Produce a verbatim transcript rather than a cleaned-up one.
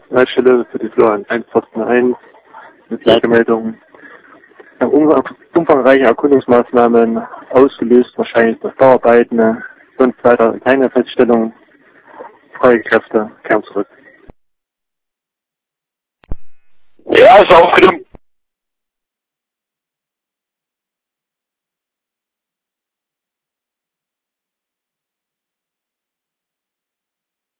Leitstelle für die Flur eins eins mit Lagemeldung. Umfangreiche Erkundungsmaßnahmen ausgelöst, wahrscheinlich durch Bauarbeiten, sonst weiter keine Feststellung. Freie Kräfte kehren zurück. Ja, ist aufgenommen.